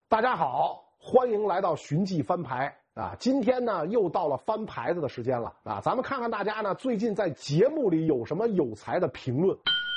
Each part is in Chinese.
大家好，欢迎来到寻迹翻牌啊！今天呢又到了翻牌子的时间了啊！咱们看看大家呢最近在节目里有什么有才的评论。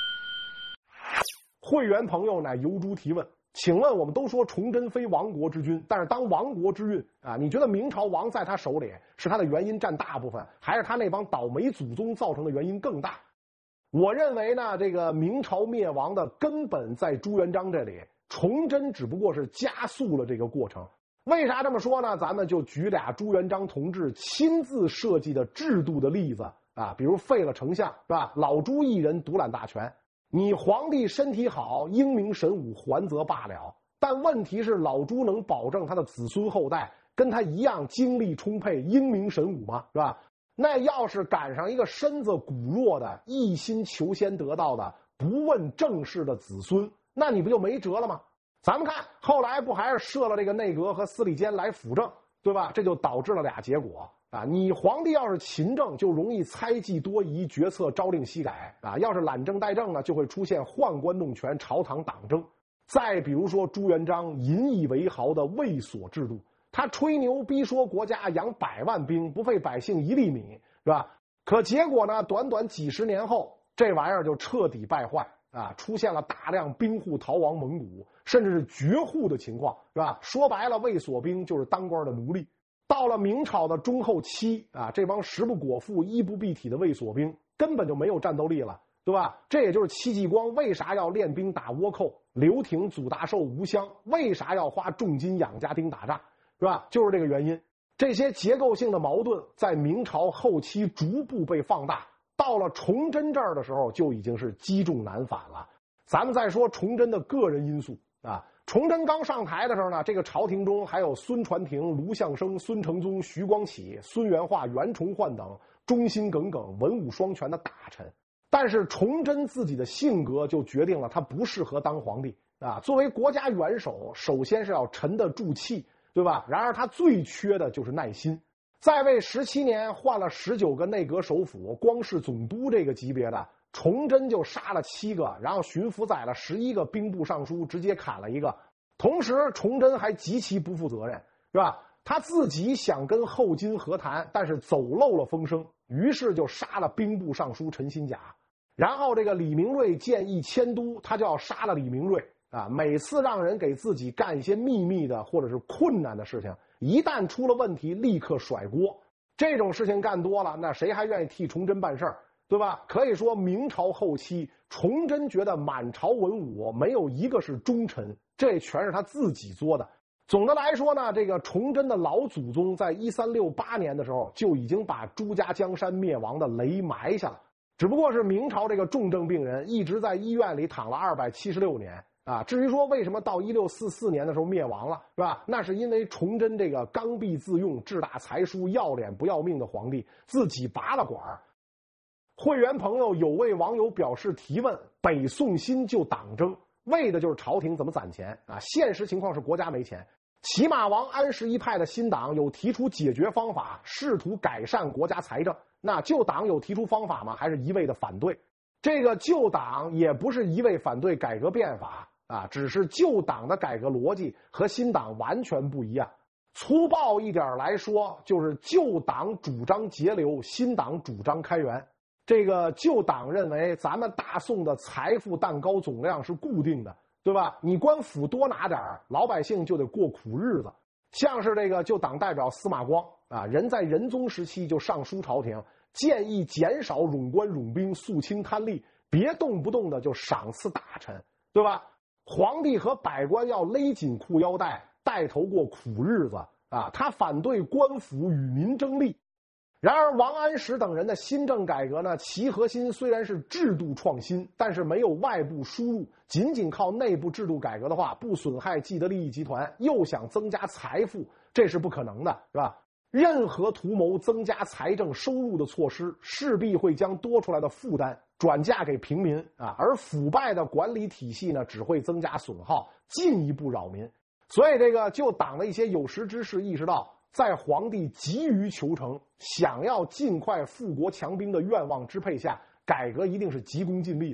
会员朋友呢由诸提问，请问我们都说崇祯非亡国之君，但是当亡国之运啊，你觉得明朝亡在他手里是他的原因占大部分，还是他那帮倒霉祖宗造成的原因更大？我认为呢，这个明朝灭亡的根本在朱元璋这里。崇祯只不过是加速了这个过程。为啥这么说呢？咱们就举俩朱元璋同志亲自设计的制度的例子啊，比如废了丞相，是吧？老朱一人独揽大权，你皇帝身体好，英明神武还则罢了，但问题是老朱能保证他的子孙后代跟他一样精力充沛、英明神武吗？是吧？那要是赶上一个身子骨弱的、一心求先得道的、不问政事的子孙，那你不就没辙了吗？咱们看后来不还是设了这个内阁和司礼监来辅政，对吧？这就导致了俩结果啊！你皇帝要是勤政，就容易猜忌多疑，决策朝令夕改啊；要是懒政怠政呢，就会出现宦官弄权、朝堂党争。再比如说朱元璋引以为豪的卫所制度，他吹牛逼说国家养100万兵，不费百姓一粒米，是吧？可结果呢，短短几十年后，这玩意儿就彻底败坏。啊，出现了大量兵户逃亡蒙古，甚至是绝户的情况，是吧？说白了，卫所兵就是当官的奴隶。到了明朝的中后期啊，这帮食不果腹、衣不蔽体的卫所兵根本就没有战斗力了，对吧？这也就是戚继光为啥要练兵打倭寇，刘挺、祖大寿、吴襄为啥要花重金养家丁打仗，是吧？就是这个原因。这些结构性的矛盾在明朝后期逐步被放大。到了崇祯这儿的时候，就已经是积重难返了。咱们再说崇祯的个人因素啊，崇祯刚上台的时候呢，这个朝廷中还有孙传庭、卢象升、孙承宗、徐光启、孙元化、袁崇焕等忠心耿耿、文武双全的大臣。但是崇祯自己的性格就决定了他不适合当皇帝啊。作为国家元首，首先是要沉得住气，对吧？然而他最缺的就是耐心。在位17年，换了19个内阁首辅，光是总督这个级别的，崇祯就杀了7个，然后巡抚宰了11个兵部尚书，直接砍了1个。同时，崇祯还极其不负责任，是吧？他自己想跟后金和谈，但是走漏了风声，于是就杀了兵部尚书陈新甲。然后这个李明瑞建议迁都，他就要杀了李明瑞啊！每次让人给自己干一些秘密的或者是困难的事情，一旦出了问题，立刻甩锅。这种事情干多了，那谁还愿意替崇祯办事儿，对吧？可以说明朝后期，崇祯觉得满朝文武没有一个是忠臣，这全是他自己作的。总的来说呢，这个崇祯的老祖宗在1368年的时候就已经把朱家江山灭亡的雷埋下了，只不过是明朝这个重症病人一直在医院里躺了276年。啊，至于说为什么到1644年的时候灭亡了，是吧？那是因为崇祯这个刚愎自用、志大才疏、要脸不要命的皇帝自己拔了管。会员朋友有位网友表示提问：北宋新旧党争为的就是朝廷怎么攒钱啊？现实情况是国家没钱。骑马王安石一派的新党有提出解决方法，试图改善国家财政。那旧党有提出方法吗？还是一味的反对？这个旧党也不是一味反对改革变法。啊，只是旧党的改革逻辑和新党完全不一样。粗暴一点来说，就是旧党主张节流，新党主张开源。这个旧党认为咱们大宋的财富蛋糕总量是固定的，对吧？你官府多拿点，老百姓就得过苦日子。像是这个旧党代表司马光啊，人在仁宗时期就上书朝廷，建议减少冗官冗兵，肃清贪吏，别动不动的就赏赐大臣，对吧？皇帝和百官要勒紧裤腰带，带头过苦日子啊！他反对官府与民争利。然而，王安石等人的新政改革呢，其核心虽然是制度创新，但是没有外部输入，仅仅靠内部制度改革的话，不损害既得利益集团，又想增加财富，这是不可能的，是吧？任何图谋增加财政收入的措施，势必会将多出来的负担转嫁给平民啊，而腐败的管理体系呢，只会增加损耗，进一步扰民。所以，这个就党的一些有识之士意识到，在皇帝急于求成、想要尽快富国强兵的愿望支配下，改革一定是急功近利的。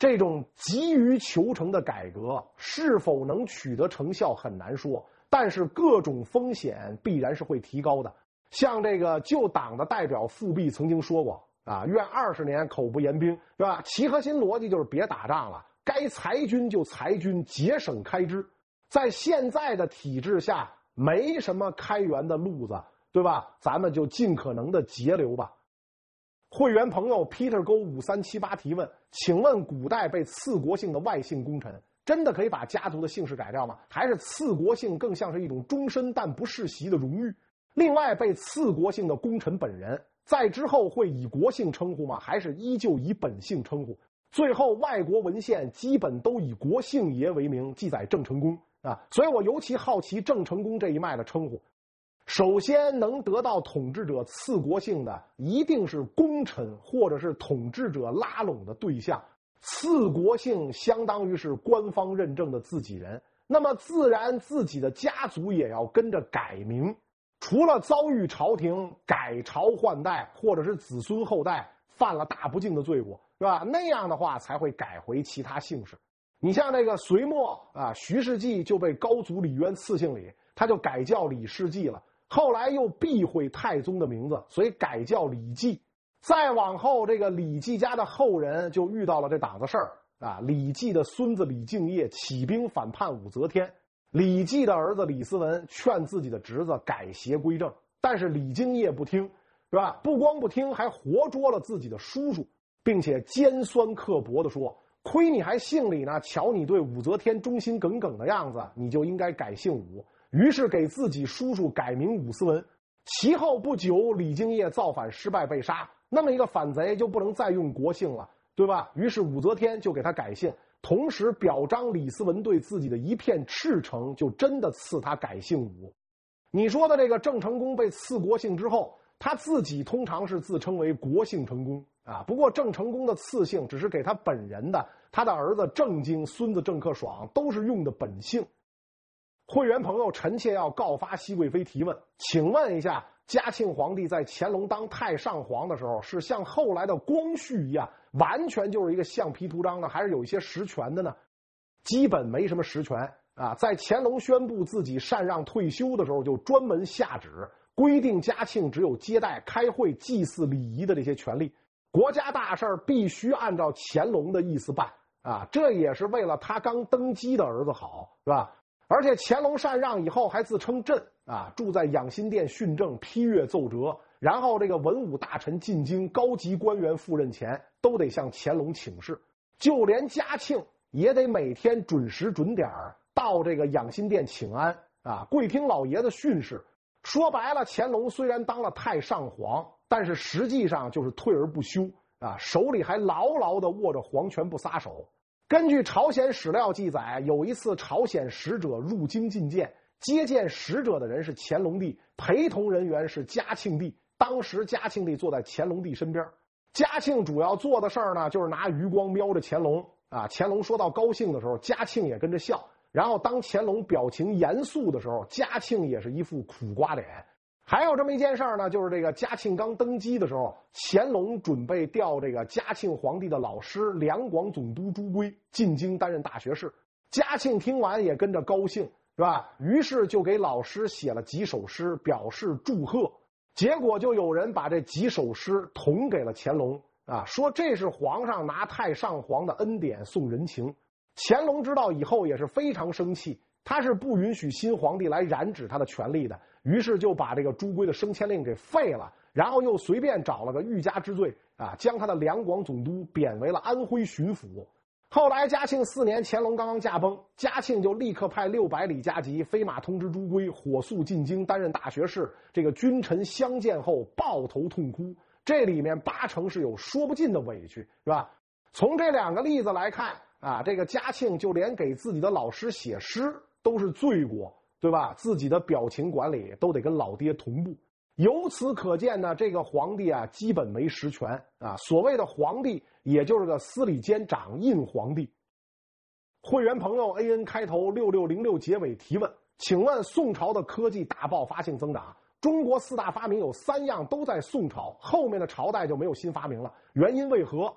这种急于求成的改革是否能取得成效很难说，但是各种风险必然是会提高的。像这个旧党的代表富弼曾经说过啊，愿20年口不言兵，对吧？其核心逻辑就是别打仗了，该裁军就裁军，节省开支。在现在的体制下，没什么开源的路子，对吧？咱们就尽可能的节流吧。会员朋友 Peter 勾5378提问，请问古代被赐国姓的外姓功臣真的可以把家族的姓氏改掉吗？还是赐国姓更像是一种终身但不世袭的荣誉？另外，被赐国姓的功臣本人在之后会以国姓称呼吗？还是依旧以本姓称呼？最后，外国文献基本都以国姓爷为名记载郑成功啊，所以我尤其好奇郑成功这一脉的称呼。首先能得到统治者赐国姓的，一定是功臣或者是统治者拉拢的对象。赐国姓相当于是官方认证的自己人，那么自然自己的家族也要跟着改名。除了遭遇朝廷改朝换代，或者是子孙后代犯了大不敬的罪过，是吧？那样的话才会改回其他姓氏。你像这个隋末啊，徐世绩就被高祖李渊赐姓李，他就改叫李世绩了。后来又避讳太宗的名字，所以改叫李继。再往后，这个李继家的后人就遇到了这档子事儿啊。李继的孙子李敬业起兵反叛武则天，李继的儿子李思文劝自己的侄子改邪归正，但是李敬业不听，是吧？不光不听，还活捉了自己的叔叔，并且尖酸刻薄地说：“亏你还姓李呢，瞧你对武则天忠心耿耿的样子，你就应该改姓武。”于是给自己叔叔改名武思文。其后不久，李敬业造反失败被杀，那么一个反贼就不能再用国姓了，对吧？于是武则天就给他改姓，同时表彰李思文对自己的一片赤诚，就真的赐他改姓武。你说的这个郑成功被赐国姓之后，他自己通常是自称为国姓成功啊。不过郑成功的赐姓只是给他本人的，他的儿子郑经、孙子郑克爽都是用的本姓。会员朋友陈切要告发熹贵妃提问，请问一下，嘉庆皇帝在乾隆当太上皇的时候，是像后来的光绪一样，完全就是一个橡皮图章呢，还是有一些实权的呢？基本没什么实权啊。在乾隆宣布自己禅让退休的时候，就专门下旨规定嘉庆只有接待、开会、祭祀礼仪的这些权利，国家大事必须按照乾隆的意思办啊。这也是为了他刚登基的儿子好，是吧？而且乾隆禅让以后还自称朕啊，住在养心殿训政、批阅奏折，然后这个文武大臣进京，高级官员赴任前都得向乾隆请示，就连嘉庆也得每天准时准点到这个养心殿请安啊，跪听老爷子训示。说白了，乾隆虽然当了太上皇，但是实际上就是退而不休啊，手里还牢牢地握着皇权不撒手。根据朝鲜史料记载，有一次朝鲜使者入京觐见，接见使者的人是乾隆帝，陪同人员是嘉庆帝。当时嘉庆帝坐在乾隆帝身边，嘉庆主要做的事儿呢，就是拿余光瞄着乾隆啊。乾隆说到高兴的时候，嘉庆也跟着笑。然后当乾隆表情严肃的时候，嘉庆也是一副苦瓜脸。还有这么一件事儿呢，就是这个嘉庆刚登基的时候，乾隆准备调这个嘉庆皇帝的老师两广总督朱圭进京担任大学士。嘉庆听完也跟着高兴，是吧？于是就给老师写了几首诗表示祝贺。结果就有人把这几首诗捅给了乾隆啊，说这是皇上拿太上皇的恩典送人情。乾隆知道以后也是非常生气，他是不允许新皇帝来染指他的权力的，于是就把这个朱圭的升迁令给废了，然后又随便找了个欲加之罪啊，将他的两广总督贬为了安徽巡抚。后来嘉庆4年，乾隆刚刚驾崩，嘉庆就立刻派600里加急飞马通知朱圭火速进京担任大学士。这个君臣相见后抱头痛哭，这里面8成是有说不尽的委屈，是吧？从这2个例子来看啊，这个嘉庆就连给自己的老师写诗都是罪过，对吧？自己的表情管理都得跟老爹同步。由此可见呢，这个皇帝啊基本没实权啊。所谓的皇帝，也就是个司礼监掌印皇帝。会员朋友 AN 开头6606结尾提问，请问宋朝的科技大爆发性增长，中国4大发明有3样都在宋朝，后面的朝代就没有新发明了，原因为何？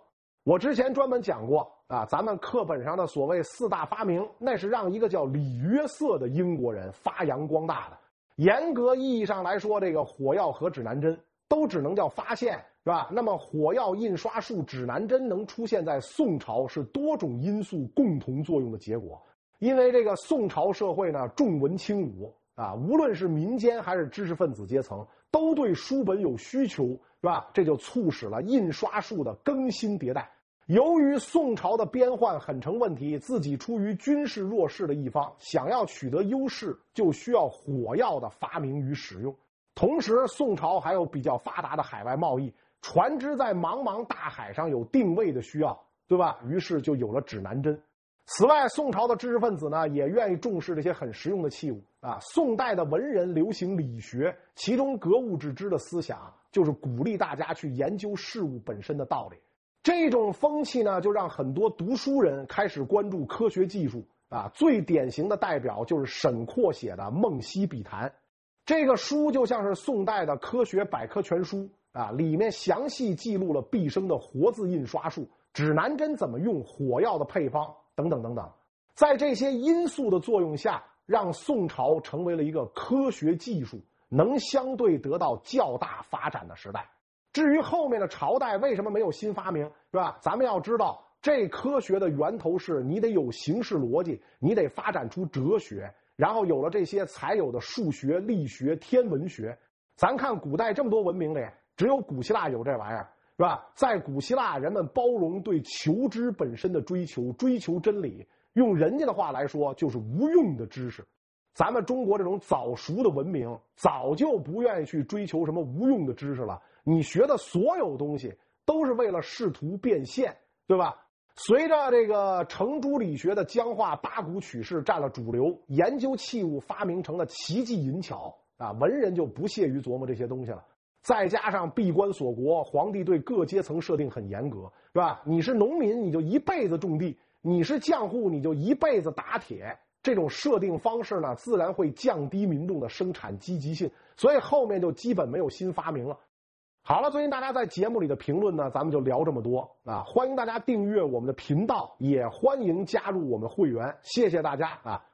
我之前专门讲过啊，咱们课本上的所谓4大发明，那是让一个叫李约瑟的英国人发扬光大的。严格意义上来说，这个火药和指南针都只能叫发现，是吧？那么火药、印刷术、指南针能出现在宋朝，是多种因素共同作用的结果。因为这个宋朝社会呢，重文轻武啊，无论是民间还是知识分子阶层，都对书本有需求，是吧？这就促使了印刷术的更新迭代。由于宋朝的边患很成问题，自己处于军事弱势的一方，想要取得优势，就需要火药的发明与使用。同时，宋朝还有比较发达的海外贸易，船只在茫茫大海上有定位的需要，对吧？于是就有了指南针。此外，宋朝的知识分子呢，也愿意重视这些很实用的器物啊。宋代的文人流行理学，其中格物致知的思想，就是鼓励大家去研究事物本身的道理。这种风气呢，就让很多读书人开始关注科学技术啊。最典型的代表就是沈括写的《梦溪笔谈》，这个书就像是宋代的科学百科全书啊，里面详细记录了毕生的活字印刷术、指南针怎么用、火药的配方等等等等。在这些因素的作用下，让宋朝成为了一个科学技术能相对得到较大发展的时代。至于后面的朝代为什么没有新发明，是吧？咱们要知道，这科学的源头是你得有形式逻辑，你得发展出哲学，然后有了这些才有的数学、力学、天文学。咱看古代这么多文明里，只有古希腊有这玩意儿，是吧？在古希腊，人们包容对求知本身的追求，追求真理，用人家的话来说，就是无用的知识。咱们中国这种早熟的文明，早就不愿意去追求什么无用的知识了。你学的所有东西都是为了试图变现，对吧？随着这个程朱理学的僵化，八股取士占了主流，研究器物发明成了奇技淫巧啊，文人就不屑于琢磨这些东西了。再加上闭关锁国，皇帝对各阶层设定很严格，是吧？你是农民，你就一辈子种地；你是匠户，你就一辈子打铁。这种设定方式呢，自然会降低民众的生产积极性，所以后面就基本没有新发明了。好了，最近大家在节目里的评论呢，咱们就聊这么多啊！欢迎大家订阅我们的频道，也欢迎加入我们会员，谢谢大家啊！